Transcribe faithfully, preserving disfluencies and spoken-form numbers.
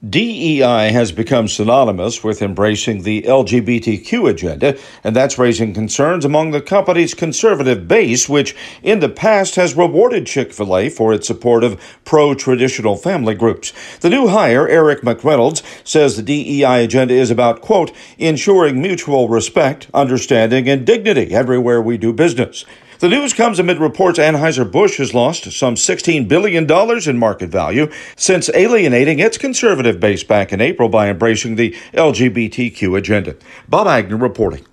D E I has become synonymous with embracing the L G B T Q agenda, and that's raising concerns among the company's conservative base, which in the past has rewarded Chick-fil-A for its support of pro-traditional family groups. The new hire, Eric McReynolds, says the D E I agenda is about, quote, ensuring mutual respect, understanding, and dignity everywhere we do business. The news comes amid reports Anheuser-Busch has lost some sixteen billion dollars in market value since alienating its conservative base back in April by embracing the L G B T Q agenda. Bob Agnew reporting.